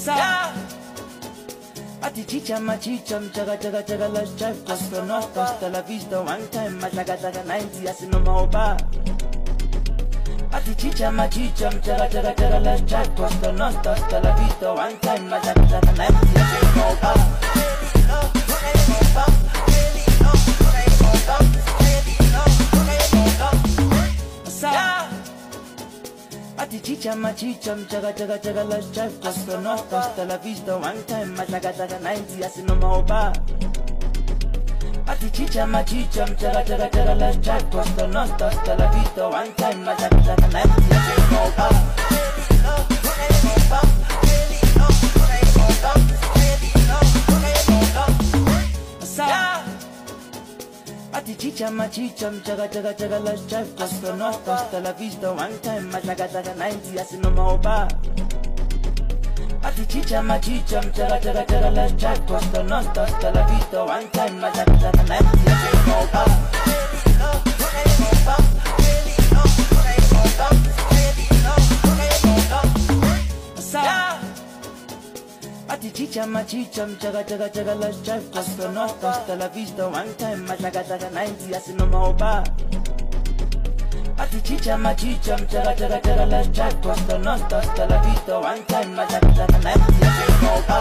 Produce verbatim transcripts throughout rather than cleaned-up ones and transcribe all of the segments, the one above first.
Yeah. Ati chicha machicha mchaga chaga chaga let's drive cosmonauta hasta la vista one time machaga chaga ninety asino maoba. Ati chicha machicha mchaga chaga chaga let's drive cosmonauta hasta la vista one time machaga chaga ninety asino maoba. Ati chicha machicha mchaga chaga chaga let's drive cosmonauta hasta la vista one time machaga chaga ninety asino maoba. Ati chicha machicha mchaga chaga chaga let's drive cosmonauta hasta la vista one time machaga chaga ninety asino maoba. Ati chicha machicha mchaga chaga chaga let's drive cosmonauta hasta la vista one time machaga chaga ninety asino maoba. Ati chicha machicha mchaga chaga chaga let's drive cosmonauta hasta la vista one time machaga chaga ninety asino maoba. Ati chicha machicha mchaga chaga chaga let's drive cosmonauta hasta la vista one time machaga chaga ninety asino maoba. Ati chicha machicha mchaga chaga chaga let's drive cosmonauta hasta la vista one time machaga chaga ninety asino maoba.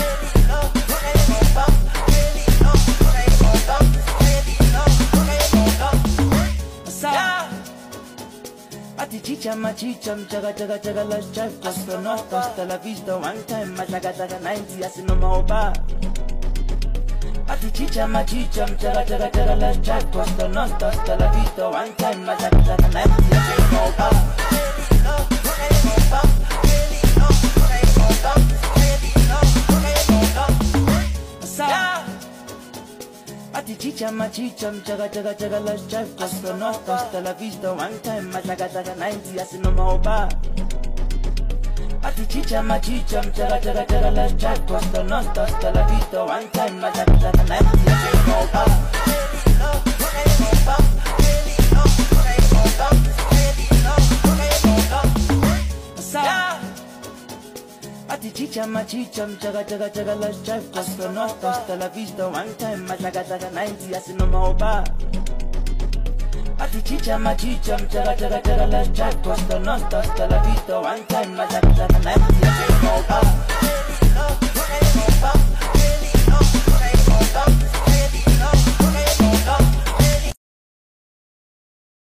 Ati chicha machicha mchaga chaga chaga let's drive cosmonauta hasta la vista one time machaga chaga ninety asino maoba. Ati chicha machicha mchaga chaga chaga let's drive cosmonauta hasta la vista one time machaga chaga ninety asino maoba. Ati chicha machicha mchaga chaga chaga let's drive cosmonauta hasta la vista one time machaga chaga ninety asino maoba. Ati chicha machicha mchaga chaga chaga let's drive cosmonauta hasta la vista one time machaga chaga ninety asino maoba. Ati chicha machicha mchaga chaga chaga let's drive cosmonauta hasta la vista one time machaga chaga ninety asino maoba. Ati chicha machicha mchaga chaga chaga let's drive cosmonauta hasta la vista one time machaga chaga ninety asino maoba.